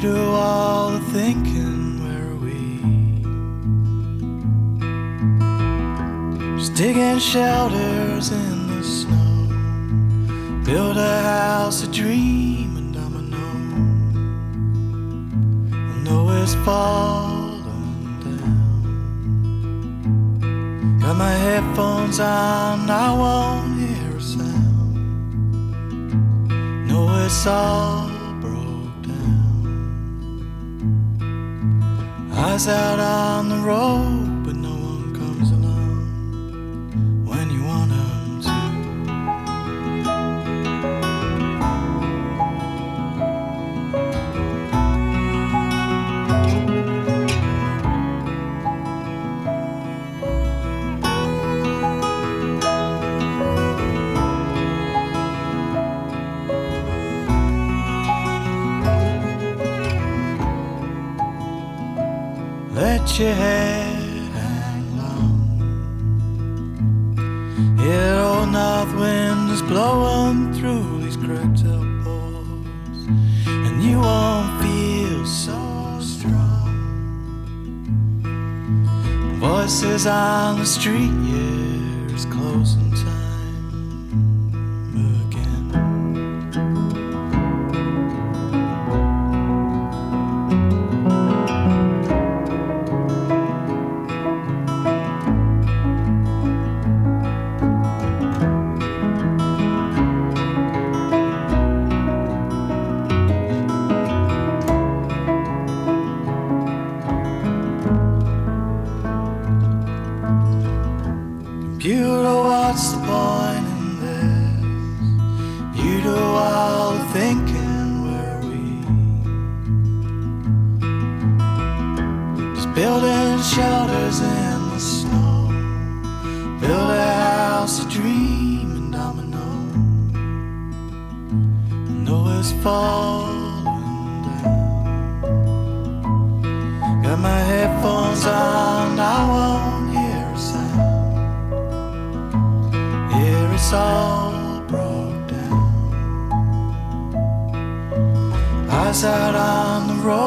do all the thinking, where are we? Just digging shelters in the snow, build a house, a dream, and domino. I know it's falling down. Got my headphones on, I won't hear a sound. Know it's all eyes out on the road, but no one comes along when you want them to. Let your head hang long. Yeah, old north wind is blowing through these cracked elbows, and you won't feel so strong. Voices on the street, yeah, it's closing time again. Computer, what's the point in this? You do all the thinking, where are we? Just building shelters in the snow, build a house, a dream, and domino. I know it's falling down. Got my headphones on, I won't hear a sound. It's all broke down. Eyes out on the road.